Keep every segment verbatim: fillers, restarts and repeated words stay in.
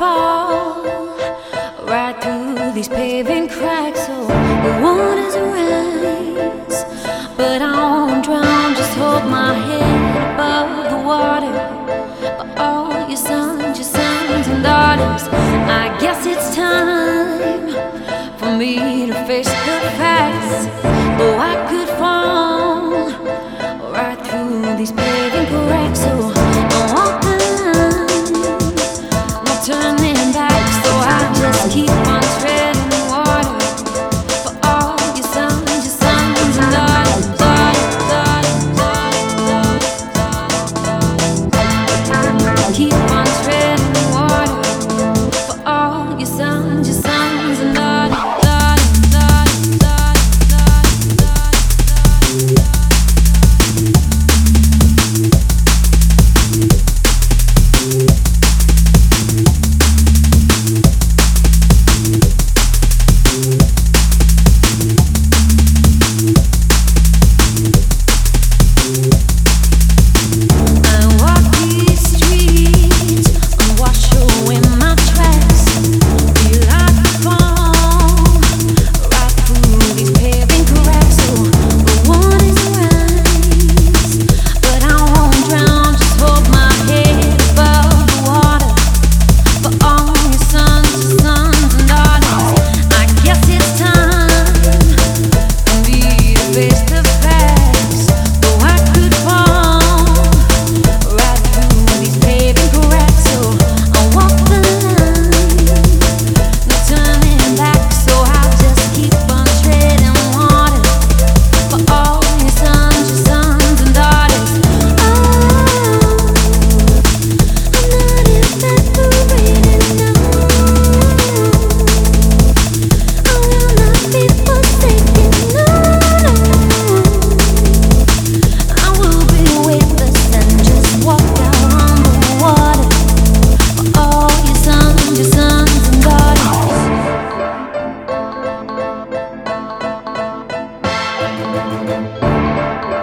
fall right through these paving cracks. Oh, the waters rise, but I won't drown. Just hold my head above the water. For all your sons, your sons and daughters, I guess it's time for me to face the facts. Though I could fall right through these paving cracks. So I walk the line, no turning back. So I just keep on treading water for all your sons, your sons and daughters, daughters, daughters, daughters, daughters. Keep on treading water for all your sons, your sons and daughters.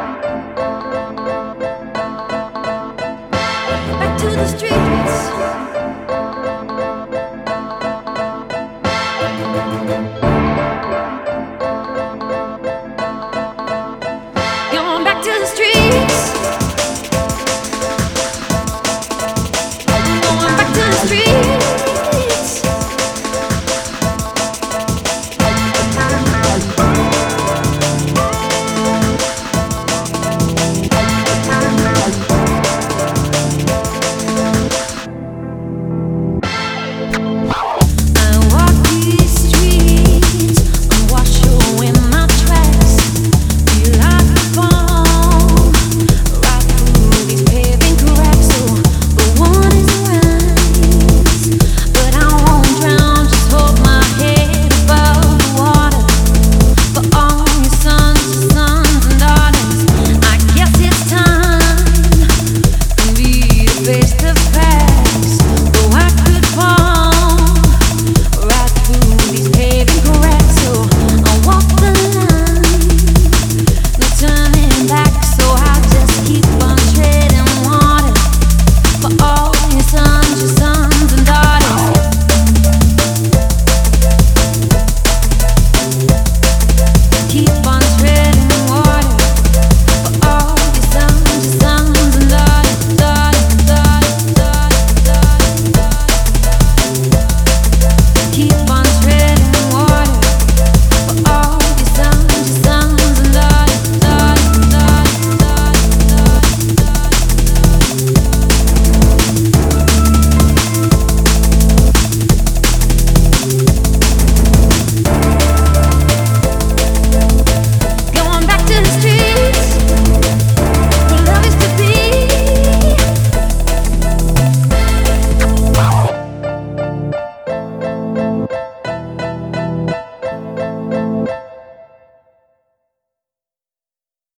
Back to the streets.